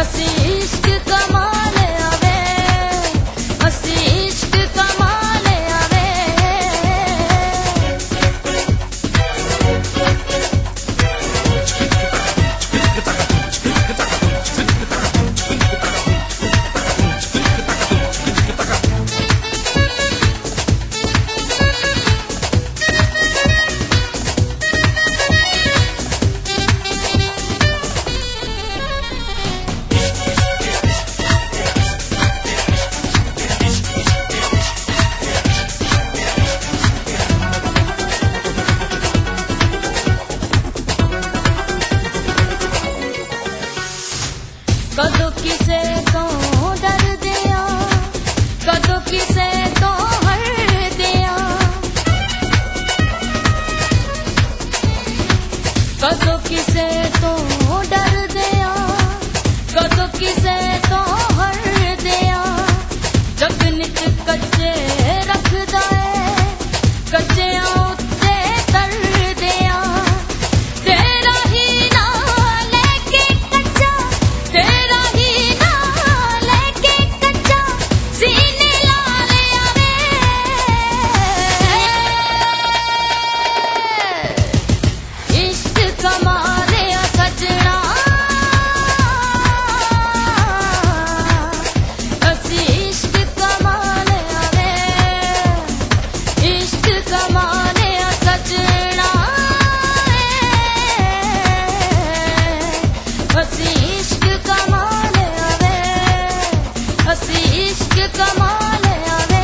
कदों किसे तो डर दिया, कदों किसे तो हर दिया, कदों किसे तो डर दिया, कदों किसे तो हर दिया। जग नित कच्चे रखदा है, कच्चे उत्ते कर दिया। तेरा ही ना लेके कच्चा, तेरा ही ना लेके कच्चा, सीने ला लिया रे। इश्क कमा लिया सजना, असी इश्क कमा लिया रे। इश्क कमा लिया सजना, असी इश्क कमा लिया रे, असी इश्क कमा लिया रे।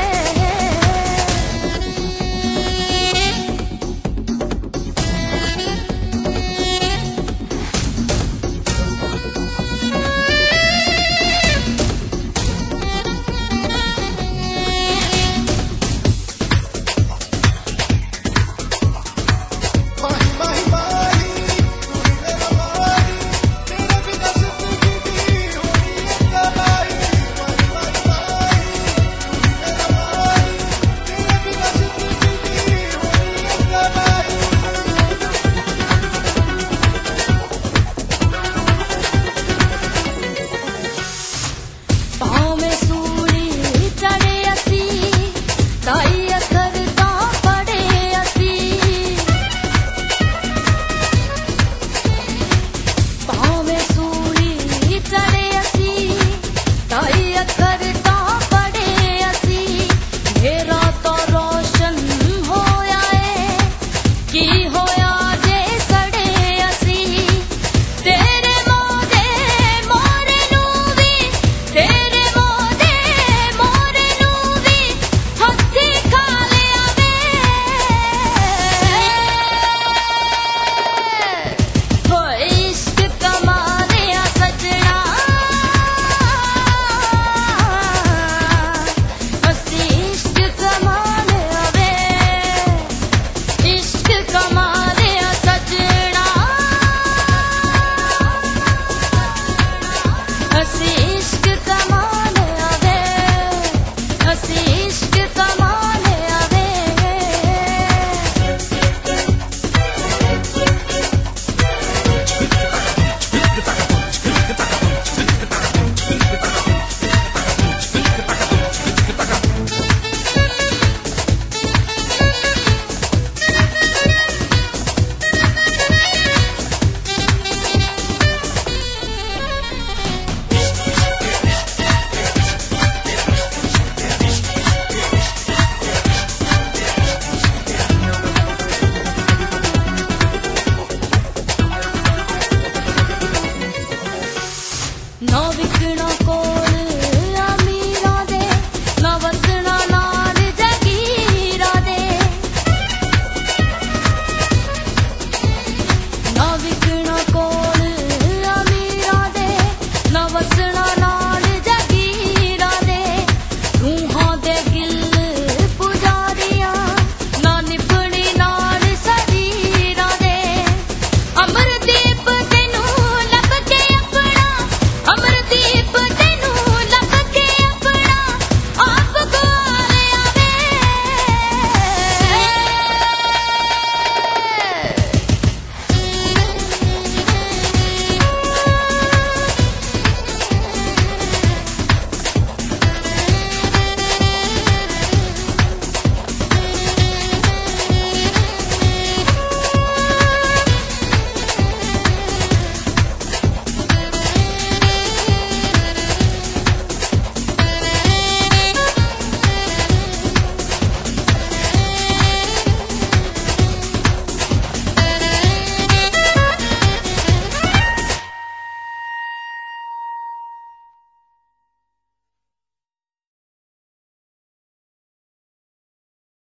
पाँव में सूली चढ़े असी, ताई अखर ता पड़े असी। पाँव में सूली चढ़े असी, ताई अखर ता पड़े असी। मेरा तो रोशन होया है, की होया जे सड़े असी। तेरे मोदे मोरे नू वी, तेरे मोदे मोरे नू वी, हत्थी खा लिया वे। हो इश्क कमा लिया सजना, असी इश्क कमा लिया वे। इश्क कमा लिया सजना, असी इश्क कमा लिया वे, असी इश्क कमा लिया वे। ना विकना कोल